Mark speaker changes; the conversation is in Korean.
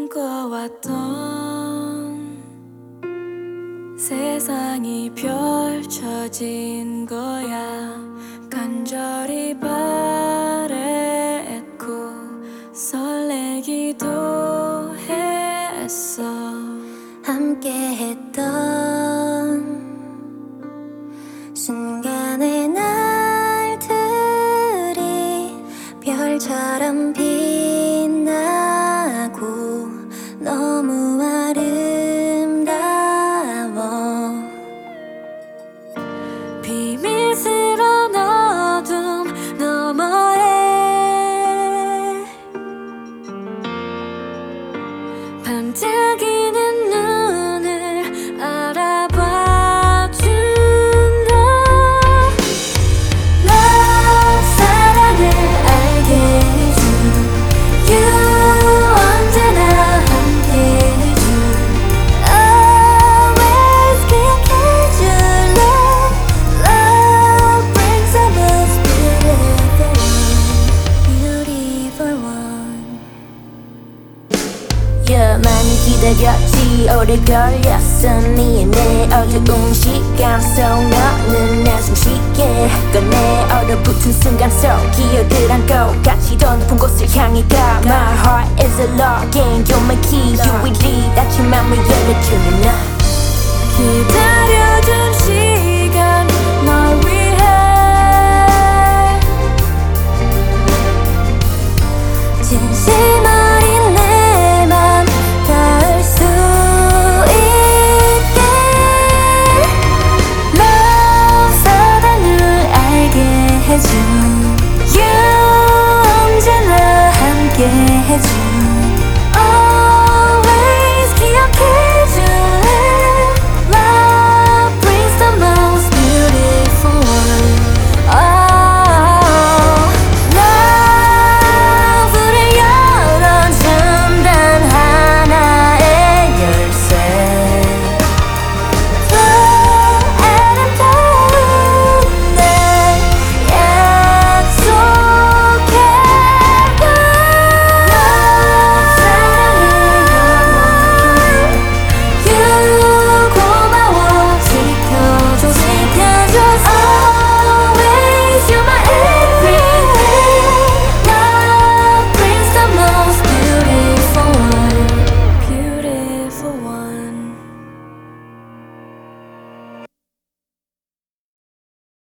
Speaker 1: 꿈꿔왔던 세상이 펼쳐진 거야. 간절히 바랬고 설레기도 했어.
Speaker 2: 함께했던 순간의 날들이 별처럼 빛나고 너무 아름다워.
Speaker 1: 비밀스러운 어둠 너머에 반짝이는 눈을 알아봐준 너. Love, 사랑을 알게 해준 You, 언제나 함께 해준 Always 기억해줄래. Love brings the most beautiful one.
Speaker 2: Yeah, 많이 기다렸지. 오래 걸렸어. 미안해. 어두운 시간 속 너는 내 숨쉬게 꺼내. 얼어붙은 순간 속 기억을 안고 같이 더 높은 곳을 향해 가. My heart is a login. You're my key. 유일히 닫힌 맘을 열어주는 나.
Speaker 1: 기다려준 시간